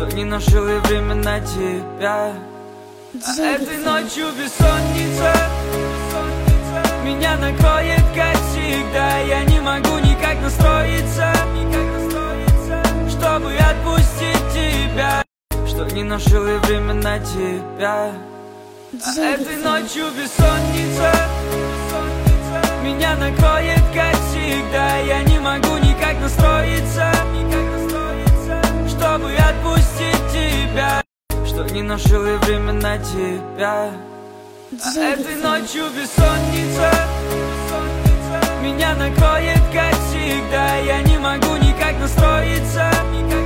что не нашел и время на тебя. А этой ночью бессонница меня накроет, как всегда. Я не могу никак настроиться, чтобы отпустить тебя, что не нашел и время на тебя. А этой ночью бессонница меня накроет, как всегда. Я не могу никак настроиться, чтобы отпустить тебя, что не нашел и время на тебя. А этой ночью бессонница меня накроет, как всегда. Я не могу никак настроиться,